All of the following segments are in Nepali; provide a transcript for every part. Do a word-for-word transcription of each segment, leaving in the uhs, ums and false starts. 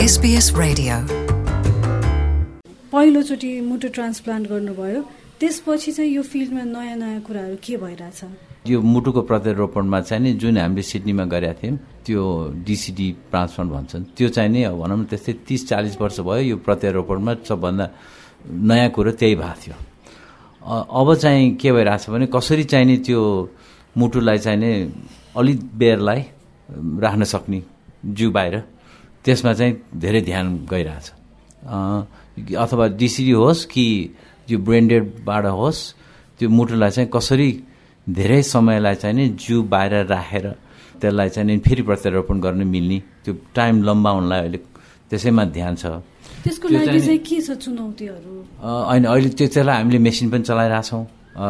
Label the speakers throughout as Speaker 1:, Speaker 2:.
Speaker 1: S B S Radio.
Speaker 2: पहिलोचोटि मुटु ट्रान्सप्लान्ट गर्नुभयो, त्यसपछि चाहिँ यो फिल्डमा नयाँ नयाँ कुराहरू के भइरहेछ?
Speaker 3: यो मुटुको प्रत्यारोपणमा चाहिँ नि जुन हामीले सिडनीमा गरेका थियौँ त्यो डिसिडी ट्रान्सप्लान्ट भन्छन्, त्यो चाहिँ नि भनौँ न त्यस्तै तीस चालीस वर्ष भयो यो प्रत्यारोपणमा सबभन्दा नयाँ कुरो त्यही भएको थियो। अब चाहिँ के भइरहेछ भने कसरी चाहिँ नि त्यो मुटुलाई चाहिँ नि अलिक बेरलाई राख्न सक्ने जिउ बाहिर, त्यसमा चाहिँ धेरै ध्यान गइरहेछ। अथवा डिसिडी होस् कि यो ब्रेन्डेडबाट होस्, त्यो मुटुलाई चाहिँ कसरी धेरै समयलाई चाहिँ नि जिउ बाहिर राखेर त्यसलाई चाहिँ नि फेरि प्रत्यारोपण गर्न मिल्ने, त्यो टाइम लम्बाउनलाई अहिले त्यसैमा ध्यान छ।
Speaker 2: त्यसको लागि चाहिँ के छ चुनौतीहरू?
Speaker 3: होइन, अहिले त्यो त्यसलाई हामीले मेसिन पनि चलाइरहेछौँ।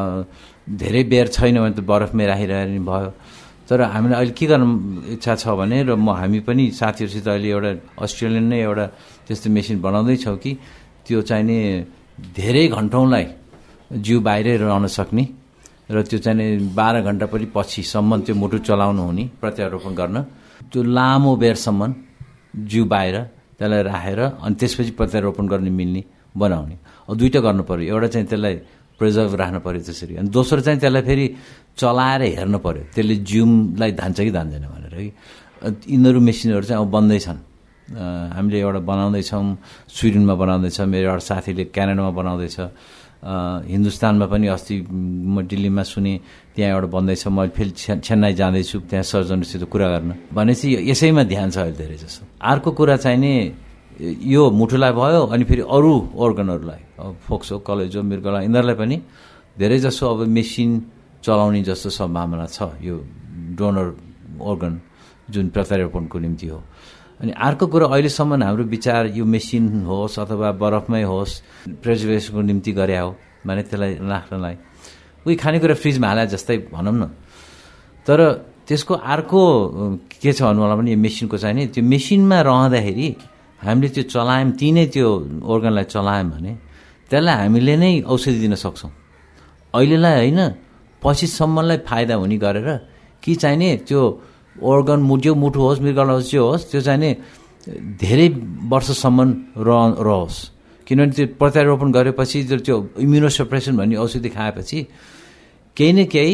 Speaker 3: धेरै बेर छैन भने त बरफमै राखिरहने भयो। तर हामीलाई अहिले के गर्न इच्छा छ भने, र म हामी पनि साथीहरूसित अहिले एउटा अस्ट्रेलियन नै एउटा त्यस्तो मेसिन बनाउँदैछौँ कि त्यो चाहिँ नि धेरै घन्टौँलाई जिउ बाहिरै रहन सक्ने र त्यो चाहिँ नि बाह्र घन्टा पनि पछिसम्म त्यो मुटु चलाउनु हुने प्रत्यारोपण गर्न, त्यो लामो बेरसम्म जिउ बाहिर त्यसलाई राखेर अनि त्यसपछि प्रत्यारोपण गर्ने मिल्ने बनाउने। अब दुईवटा गर्नु पऱ्यो, एउटा चाहिँ त्यसलाई प्रिजर्भ राख्न पऱ्यो त्यसरी, अनि दोस्रो चाहिँ त्यसलाई फेरि चलाएर हेर्नु पऱ्यो त्यसले जिउलाई धान्छ कि धान्दैन भनेर कि। यिनीहरू मेसिनहरू चाहिँ अब बन्दैछन्, हामीले एउटा बनाउँदैछौँ, स्विडेनमा बनाउँदैछ, मेरो एउटा साथीले क्यानाडामा बनाउँदैछ, हिन्दुस्तानमा पनि अस्ति म दिल्लीमा सुने त्यहाँ एउटा बन्दैछ। म फेरि चेन्नई जाँदैछु त्यहाँ सर्जनहरूसित कुरा गर्न, भनेपछि यसैमा ध्यान छ अहिले धेरै जसो। अर्को कुरा चाहिँ नि यो मुटुलाई भयो, अनि फेरि अरू अर्गनहरूलाई, फोक्सो, कलेजो, मृगला, यिनीहरूलाई पनि धेरै जसो अब मेसिन चलाउने जस्तो सम्भावना छ, यो डोनर अर्गन जुन प्रत्यारोपणको निम्ति हो। अनि अर्को कुरा अहिलेसम्म हाम्रो विचार यो मेसिन होस् अथवा बरफमै होस् प्रिजर्भेसनको निम्ति गरे हो भने त्यसलाई राख्नलाई उही खानेकुरा फ्रिजमा हाले जस्तै भनौँ न। तर त्यसको अर्को के छ भन्नु होला भने यो मेसिनको चाहिँ नि त्यो मेसिनमा रहँदाखेरि हामीले त्यो चलायौँ, तिनै त्यो अर्गनलाई चलायौँ भने त्यसलाई हामीले नै औषधि दिन सक्छौँ। अहिलेलाई होइन, पछिसम्मलाई फाइदा हुने गरेर कि चाहिने त्यो अर्गन मुटु मुटु होस् मृगला होस् जो होस् त्यो चाहिँ नि धेरै वर्षसम्म रह रहोस्। किनभने त्यो प्रत्यारोपण गरेपछि त्यो इम्युनोसप्रेसन भन्ने औषधि खाएपछि केही न केही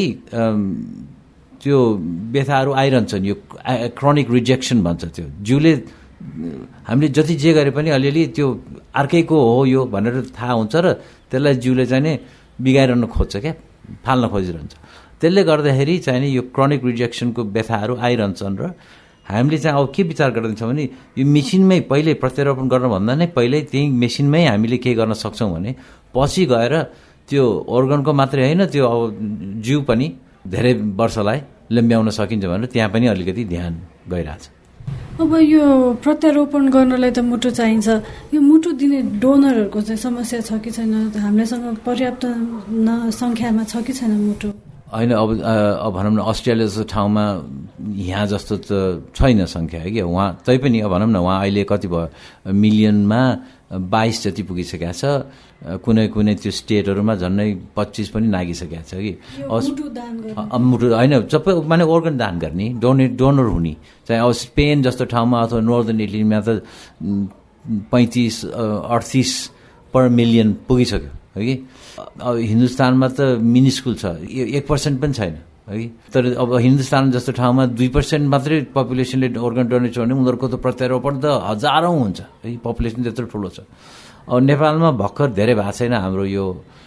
Speaker 3: त्यो व्यथाहरू आइरहन्छन्। यो क्रोनिक रिजेक्सन भन्छ, त्यो जिउले हामीले जति जे गरे पनि अलिअलि त्यो अर्कैको हो यो भनेर थाहा हुन्छ र त्यसलाई जिउले चाहिँ नि बिगाइरहन खोज्छ, क्या फाल्न खोजिरहन्छ। त्यसले गर्दाखेरि चाहिँ नि यो क्रोनिक रिजेक्सनको व्यथाहरू आइरहन्छन् र हामीले चाहिँ अब के विचार गरिदिन्छौँ भने यो मेसिनमै पहिले प्रत्यारोपण गर्नुभन्दा नै पहिल्यै त्यही मेसिनमै हामीले के गर्न सक्छौँ भने पछि गएर त्यो अर्गनको मात्रै होइन त्यो अब जिउ पनि धेरै वर्षलाई लम्ब्याउन सकिन्छ भनेर त्यहाँ पनि अलिकति ध्यान गइरहेछ।
Speaker 2: अब यो प्रत्यारोपण गर्नलाई त मुटु चाहिन्छ, यो मुटु दिने डोनरहरूको चाहिँ समस्या छ कि छैन? हामीसँग पर्याप्त न सङ्ख्यामा छ कि छैन मुटु?
Speaker 3: होइन, अब अब भनौँ न अस्ट्रेलिया जस्तो ठाउँमा यहाँ जस्तो त छैन सङ्ख्या है कि उहाँ, तैपनि अब भनौँ न उहाँ अहिले कति भयो मिलियनमा बाइस जति पुगिसकेको छ। कुनै कुनै त्यो स्टेटहरूमा झन्डै पच्चिस पनि नागिसकेको छ कि मुटु होइन सबै माने अर्गन दान गर्ने, डोनेट डोनर हुने चाहिँ। अब स्पेन जस्तो ठाउँमा अथवा नर्दर्न इटलीमा त पैँतिस अडतिस पर मिलियन पुगिसक्यो है कि। अब हिन्दुस्तानमा त मिनिस्कुल छ, एक पर्सेन्ट पनि छैन है कि। तर अब हिन्दुस्तान जस्तो ठाउँमा दुई पर्सेन्ट मात्रै पपुलेसनले अर्गन डोनेट छ भने उनीहरूको त प्रत्यारोपण त हजारौँ हुन्छ है, पपुलेसन त्यत्रो ठुलो छ। अब नेपालमा भर्खर धेरै भएको छैन हाम्रो यो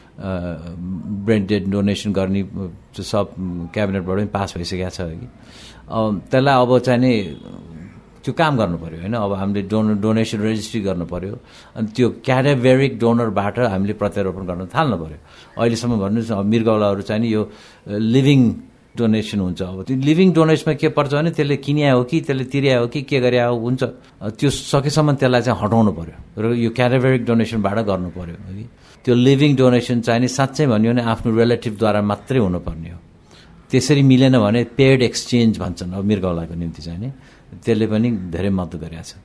Speaker 3: ब्रेन्डेड डोनेसन गर्ने, सब क्याबिनेटबाट पनि पास भइसकेको छ कि। त्यसलाई अब चाहिँ नि त्यो काम गर्नु पऱ्यो होइन। अब हामीले डोनर डोनेसन रेजिस्ट्री गर्नु पऱ्यो, अनि त्यो क्याडाभेरिक डोनरबाट हामीले प्रत्यारोपण गर्न थाल्नु पऱ्यो। अहिलेसम्म भन्नुहोस् अब मृगौलाहरू चाहिँ नि यो लिभिङ डोनेसन हुन्छ। अब त्यो लिभिङ डोनेसनमा के पर्छ भने त्यसले किनिया हो कि त्यसले तिर्या हो कि के गरे हो हुन्छ, त्यो सकेसम्म त्यसलाई चाहिँ हटाउनु पऱ्यो र यो क्याडाभेरिक डोनेसनबाट गर्नु पऱ्यो है। त्यो लिभिङ डोनेसन चाहिँ नि साँच्चै भन्यो भने आफ्नो रिलेटिभद्वारा मात्रै हुनुपर्ने हो। त्यसरी मिलेन भने पेड एक्सचेन्ज भन्छन् अब मृगौलाको निम्ति चाहिँ नि, त्यसले पनि धेरै मद्दत गरेको छ।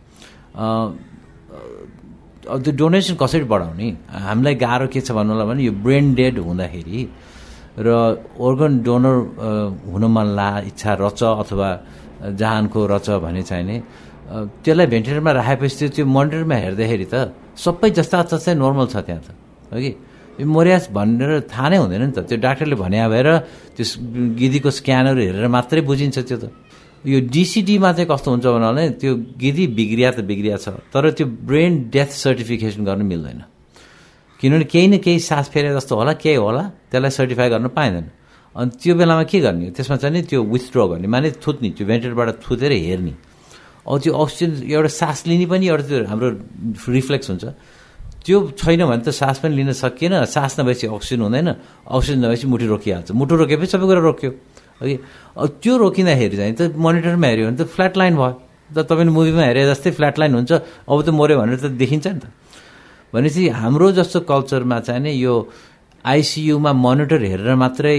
Speaker 3: अब त्यो डोनेसन कसरी बढाउने, हामीलाई गाह्रो के छ भन्नु होला भने यो ब्रेन डेड हुँदाखेरि र अर्गन डोनर हुन मन ला इच्छा रच अथवा जहानको रच भने चाहिँ नि त्यसलाई भेन्टिलेटरमा राखेपछि त्यो मोनिटरमा हेर्दाखेरि त सबै जस्ता जस्तै नर्मल छ त्यहाँ त हो कि यो मोरियास भनेर थाहा नै हुँदैन नि त त्यो डाक्टरले भने भएर त्यो गिदीको स्क्यानहरू हेरेर मात्रै बुझिन्छ त्यो त यो डिसिडीमा चाहिँ कस्तो हुन्छ भने त्यो गिदी बिग्रिया त बिग्रिया छ तर त्यो ब्रेन डेथ सर्टिफिकेसन गर्नु मिल्दैन किनभने केही न केही सास फेरे जस्तो होला केही होला त्यसलाई सर्टिफाई गर्न पाइँदैन अनि त्यो बेलामा के गर्ने त्यसमा चाहिँ नि त्यो विथड्र गर्ने माने थुत्ने त्यो भेन्टिलेटरबाट थुतेर हेर्ने अब त्यो अक्सिजन एउटा सास लिने पनि एउटा त्यो हाम्रो रिफ्लेक्स हुन्छ त्यो छैन भने त सास पनि लिन सकिएन सास नभएपछि अक्सिजन हुँदैन अक्सिजन नभएपछि मुटु रोकिहाल्छ मुटु रोकेपछि सबै कुरा रोक्यो है अब त्यो रोकिँदाखेरि चाहिँ त मोनिटरमा हेऱ्यो भने त फ्ल्याट लाइन भयो त तपाईँले मुभीमा हेरे जस्तै फ्ल्याट लाइन हुन्छ अब त मऱ्यो भनेर त देखिन्छ नि त भनेपछि हाम्रो जस्तो कल्चरमा चाहिँ नि यो आइसियुमा मोनिटर हेरेर मात्रै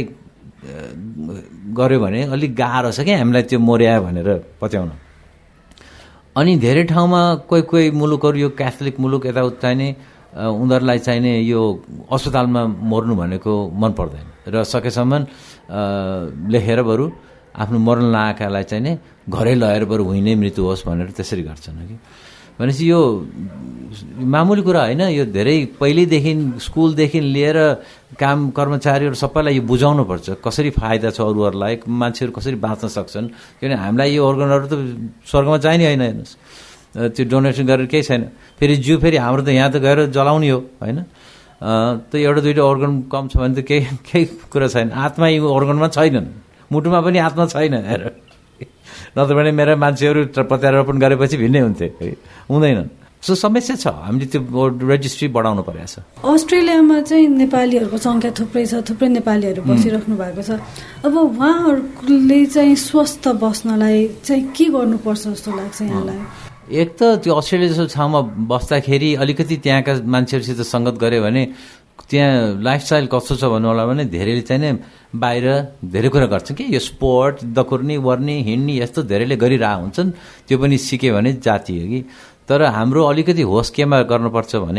Speaker 3: गऱ्यो भने अलिक गाह्रो छ क्या हामीलाई त्यो मर्यायो भनेर पत्याउन अनि धेरै ठाउँमा कोही कोही मुलुकहरू यो क्याथोलिक मुलुक यताउता चाहिने उनीहरूलाई चाहिने यो अस्पतालमा मर्नु भनेको मन पर्दैन र सकेसम्म लेखेर बरु आफ्नो मर्न लागेकालाई चाहिने घरै लगेर बरु हुने मृत्यु होस् भनेर त्यसरी गर्छन् कि भनेपछि यो मामुली कुरा होइन यो धेरै पहिल्यैदेखि स्कुलदेखि लिएर काम कर्मचारीहरू सबैलाई यो बुझाउनुपर्छ कसरी फाइदा छ अरूहरूलाई मान्छेहरू कसरी बाँच्न सक्छन् किनभने हामीलाई यो अर्गनहरू त स्वर्गमा चाहिने होइन हेर्नुहोस् त्यो डोनेसन गरेर केही छैन फेरि जिउ फेरि हाम्रो त यहाँ त गएर जलाउने हो होइन त एउटा दुईवटा अर्गन कम छ भने त केही केही कुरा छैन आत्मा यो अर्गनमा छैनन् मुटुमा पनि आत्मा छैन हेर नत्र भने मेरा मान्छेहरू प्रत्यारोपण गरेपछि भिन्नै हुन्थे हुँदैनन् सो समस्या छ हामीले त्यो रेजिस्ट्री बढाउनु परेको छ
Speaker 2: अस्ट्रेलियामा चाहिँ नेपालीहरूको सङ्ख्या थुप्रै छ थुप्रै नेपालीहरू बसिराख्नु भएको छ अब उहाँहरूले चाहिँ स्वस्थ बस्नलाई चाहिँ के गर्नुपर्छ जस्तो लाग्छ यहाँलाई
Speaker 3: एक त त्यो अस्ट्रेलिया जस्तो ठाउँमा बस्दाखेरि अलिकति त्यहाँका मान्छेहरूसित सङ्गत गऱ्यो भने त्यहाँ लाइफस्टाइल कस्तो छ भन्नु होला भने धेरैले चाहिँ नै बाहिर धेरै कुरा गर्छन् कि यो स्पोर्ट दकुर्ने वर्ने हिँड्ने यस्तो धेरैले गरिरहेको हुन्छन् त्यो पनि सिक्यो भने जाति हो कि तर हाम्रो अलिकति होस केमा गर्नुपर्छ भने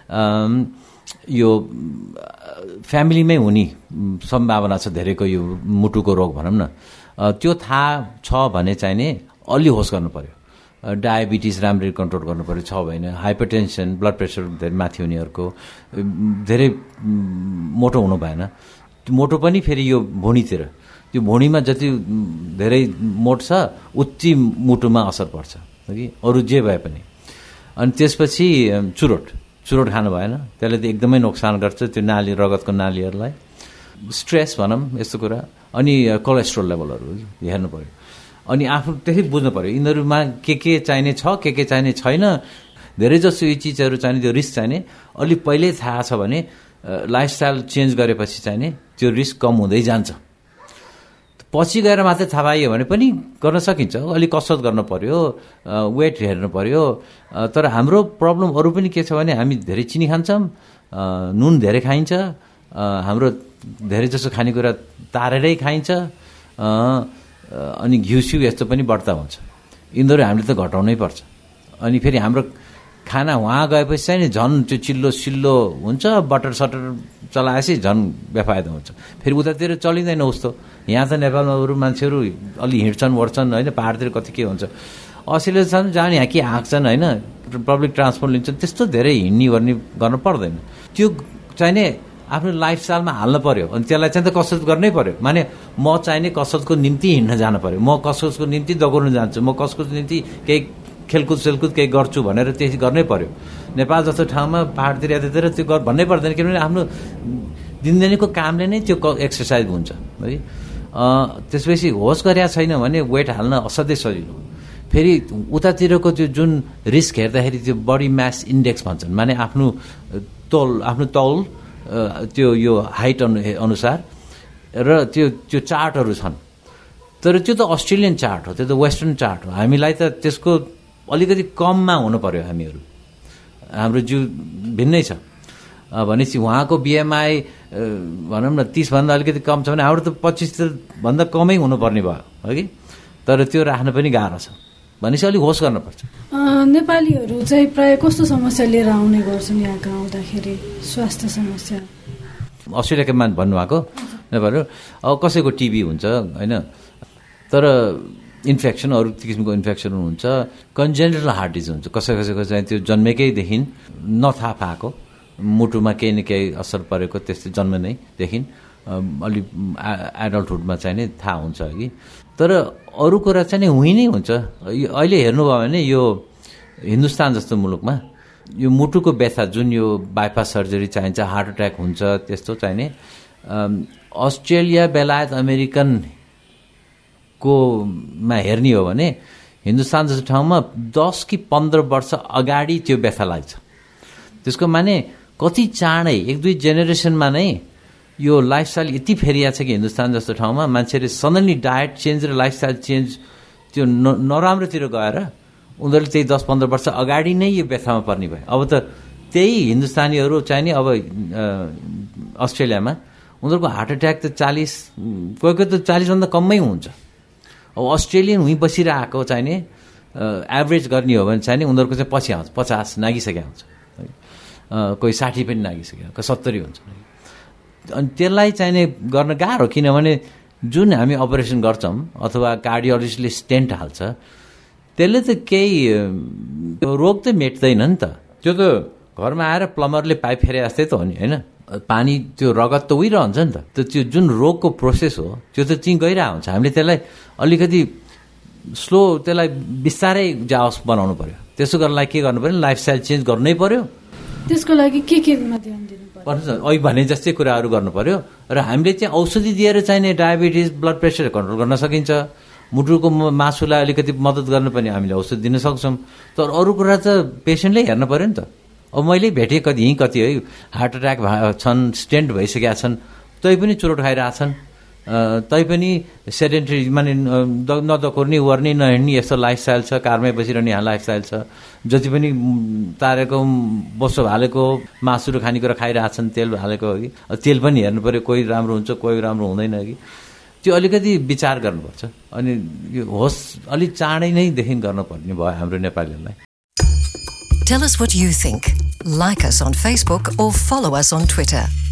Speaker 3: यो फ्यामिलीमै हुने सम्भावना छ धेरैको यो मुटुको रोग भनौँ न त्यो थाहा छ भने चाहिँ नि अलि होस गर्नु पर्यो डायबिटिज राम्ररी कन्ट्रोल गर्नु पर्यो छ भएन हाइपरटेन्सन ब्लड प्रेसर धेरै माथि हुनेहरूको धेरै मोटो हुनु भएन मोटो पनि फेरि यो भुँडीतिर त्यो भुँडीमा जति धेरै मोटो छ उति मुटुमा असर पर्छ कि अरू जे भए पनि अनि त्यसपछि चुरोट चुरोट खानु भएन त्यसले त एकदमै नोक्सान गर्छ त्यो नाली रगतको नालीहरूलाई स्ट्रेस भनौँ यस्तो कुरा अनि कोलेस्ट्रोल लेभलहरू हेर्नु पर्यो अनि आफू त्यसै बुझ्नु पर्यो यिनीहरूमा के के चाहिने छ के के चाहिने छैन धेरै जसो यी चिजहरू चाहिने त्यो रिस्क चाहिने अलिक पहिल्यै थाहा छ भने लाइफस्टाइल चेन्ज गरेपछि चाहिने त्यो रिस्क कम हुँदै जान्छ पछि गएर मात्रै थाहा पाइयो भने पनि गर्न सकिन्छ अलिक कसरत गर्नु पर्यो वेट हेर्नु पर्यो तर हाम्रो प्रब्लम अरू पनि के छ भने हामी धेरै चिनी खान्छौँ नुन धेरै खाइन्छ हाम्रो धेरै जसो खानेकुरा तारेरै खाइन्छ अनि घिउसिउ यस्तो पनि बढ्ता हुन्छ यिनीहरू हामीले त घटाउनै पर्छ अनि फेरि हाम्रो खाना वहाँ गएपछि चाहिँ नि झन् त्यो चिल्लो सिल्लो हुन्छ बटर सटर चलाएपछि झन् बेफाइदा हुन्छ फेरि उतातिर चलिँदैन उस्तो यहाँ त नेपालमा अरू मान्छेहरू अलि हिँड्छन् ओर्छन् होइन पाहाडतिर कति के हुन्छ अस्ट्रेलिया छन् जहाँ यहाँ के हाँक्छन् होइन पब्लिक ट्रान्सपोर्ट लिन्छन् त्यस्तो धेरै हिँड्ने गर्ने गर्नु पर्दैन त्यो चाहिने आफ्नो लाइफस्टाइलमा हाल्नु पर्यो अनि त्यसलाई चाहिँ त कसरत गर्नै पर्यो माने म चाहिने कसरतको निम्ति हिँड्न जानु पर्यो म कसरतको निम्ति दगुर्न जान्छु म कसरतको निम्ति केही खेलकुद सेलकुद केही गर्छु भनेर त्यही गर्नै पर्यो नेपाल जस्तो ठाउँमा पाहाडतिर यतातिर त्यो गर भन्नै पर्दैन किनभने आफ्नो दिनदिनीको कामले नै त्यो एक्सर्साइज हुन्छ है त्यसपछि होस गरेका छैन भने वेट हाल्न असाध्यै सजिलो फेरि उतातिरको त्यो जुन रिस्क हेर्दाखेरि त्यो बडी मास इन्डेक्स भन्छन् माने आफ्नो तौल आफ्नो तौल त्यो यो हाइट अनु अनुसार र त्यो त्यो चार्टहरू छन् तर त्यो त अस्ट्रेलियन चार्ट हो त्यो त वेस्टर्न चार्ट हो हामीलाई त त्यसको अलिकति कममा हुनु पर्यो हामीहरू हाम्रो जिउ भिन्नै छ भनेपछि उहाँको बिएमआई भनौँ न तिसभन्दा अलिकति कम छ भने हाम्रो त पच्चिसभन्दा कमै हुनुपर्ने भयो हो कि तर त्यो राख्न पनि गाह्रो छ भनेपछि अलिक होस गर्नुपर्छ
Speaker 2: नेपालीहरू चाहिँ प्रायः कस्तो समस्या लिएर आउने गर्छन् यहाँका आउँदाखेरि स्वास्थ्य समस्या
Speaker 3: अस्ट्रेलियाको मान भन्नुभएको नेपालीहरू अब कसैको टिबी हुन्छ होइन तर इन्फेक्सन अरू किसिमको इन्फेक्सन हुन्छ, कन्जेनिटल हार्ट डिजिज हुन्छ, कसै कसैको चाहिँ त्यो जन्मेकैदेखि नथाहा पाएको मुटुमा केही न केही असर परेको त्यस्तै जन्म नैदेखि अलि एडल्टहुडमा चाहिँ नै थाहा हुन्छ कि। तर अरू कुरा चाहिँ नि हुँ नै हुन्छ। अहिले हेर्नुभयो भने यो हिन्दुस्तान जस्तो मुलुकमा यो मुटुको व्यथा जुन यो बाइपास सर्जरी चाहिन्छ, हार्ट एट्याक हुन्छ, त्यस्तो चाहिँ नि अस्ट्रेलिया बेलायत अमेरिकन कोमा हेर्ने हो भने हिन्दुस्तान जस्तो ठाउँमा दस कि पन्ध्र वर्ष अगाडि त्यो व्यथा लाग्छ। त्यसको माने कति चाँडै एक दुई जेनेरेसनमा नै यो लाइफस्टाइल यति फेरिया छ कि हिन्दुस्तान जस्तो ठाउँमा मान्छेले सडनली डायट चेन्ज र लाइफस्टाइल चेन्ज त्यो न नराम्रोतिर गएर उनीहरूले त्यही दस पन्ध्र वर्ष अगाडि नै यो व्यथामा पर्ने भयो। अब त त्यही हिन्दुस्तानीहरू चाहिँ नि अब अस्ट्रेलियामा उनीहरूको हार्ट एट्याक त चालिस कोही कोही त चालिसभन्दा कम्मै हुन्छ। अब अस्ट्रेलियन हुँ बसिरहेको चाहिँ नि एभरेज गर्ने हो भने चाहिँ नि उनीहरूको चाहिँ पछि आउँछ, पचास नागिसकेको हुन्छ, कोही साठी पनि नागिसक्यो, कोही सत्तरी हुन्छ। अनि त्यसलाई चाहिँ नि गर्न गाह्रो, किनभने जुन हामी अपरेसन गर्छौँ अथवा कार्डियोलोजिस्टले स्टेन्ट हाल्छ त्यसले त केही रोग त मेट्दैन नि त। त्यो त घरमा आएर प्लम्बरले पाइप फेरे जस्तै त हो नि, होइन? पानी त्यो रगत त उहिरहन्छ नि त। त्यो जुन रोगको प्रोसेस हो त्यो त चाहिँ गइरहेको हुन्छ। हामीले त्यसलाई अलिकति स्लो, त्यसलाई बिस्तारै जाओस् बनाउनु पर्यो। त्यसो गर्नलाई के गर्नु पर्यो? लाइफस्टाइल चेन्ज गर्नै पर्यो।
Speaker 2: त्यसको लागि के केमा ध्यान दिनु पर्यो?
Speaker 3: अघि भने जस्तै कुराहरू गर्नु पर्यो र हामीले चाहिँ औषधि दिएर चाहिँ नि डायबिटिज ब्लड प्रेसर कन्ट्रोल गर्न सकिन्छ। मुटुको मासुलाई अलिकति मद्दत गर्न पनि हामीले औषधि दिन सक्छौँ। तर अरू कुरा त पेसेन्टले हेर्नु पर्यो नि त। अब मैले भेटेँ कति यहीँ कति है हार्ट एट्याक छन्, स्टेन्ट भइसकेका छन्, तै पनि चुरोट खाइरहेछन्, तै पनि सेडेन्टरी माने नदकोर्ने ओर्ने नहिँड्ने यस्तो लाइफस्टाइल छ, कारमै बसिरहने यहाँ लाइफस्टाइल छ। जति पनि तारेको बसो हालेको मासुहरू खानेकुरा खाइरहेछन्, तेल हालेको हो कि तेल पनि हेर्नु पऱ्यो, कोही राम्रो हुन्छ कोही राम्रो हुँदैन कि। त्यो अलिकति विचार गर्नुपर्छ। अनि यो होस् अलिक चाँडै नै देखि गर्नुपर्ने भयो हाम्रो नेपालीहरूलाई।
Speaker 1: Tell us what you think. Like us on Facebook or follow us on Twitter.